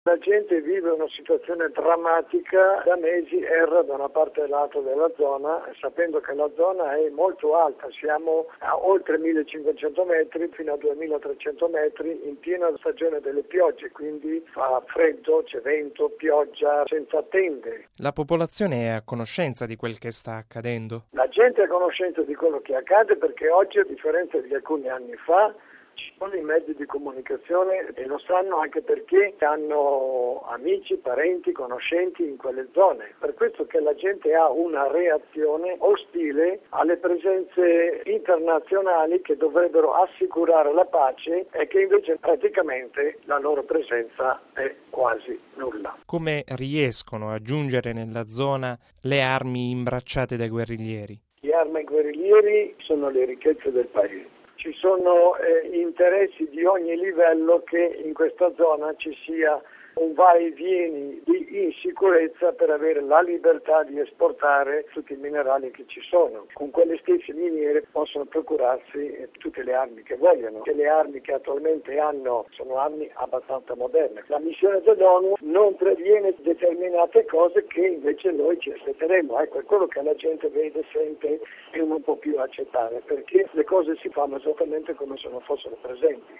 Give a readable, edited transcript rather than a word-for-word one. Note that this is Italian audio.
La gente vive una situazione drammatica, da mesi erra da una parte e dall'altra della zona, sapendo che la zona è molto alta, siamo a oltre 1500 metri fino a 2300 metri in piena stagione delle piogge, quindi fa freddo, c'è vento, pioggia, senza tende. La popolazione è a conoscenza di quel che sta accadendo? La gente è a conoscenza di quello che accade perché oggi, a differenza di alcuni anni fa, ci sono i mezzi di comunicazione e lo sanno anche perché hanno amici, parenti, conoscenti in quelle zone. Per questo che la gente ha una reazione ostile alle presenze internazionali che dovrebbero assicurare la pace e che invece praticamente la loro presenza è quasi nulla. Come riescono a giungere nella zona le armi imbracciate dai guerriglieri? Le armi ai guerriglieri sono le ricchezze del paese. Ci sono interessi di ogni livello che in questa zona ci sia un vai e vieni di insicurezza per avere la libertà di esportare tutti i minerali che ci sono. Con quelle stesse miniere possono procurarsi tutte le armi che vogliono. E le armi che attualmente hanno sono armi abbastanza moderne. La missione dell'ONU non previene determinate cose che invece noi ci aspetteremo. Ecco, è quello che la gente vede, sente e non può più accettare, perché le cose si fanno esattamente come se non fossero presenti.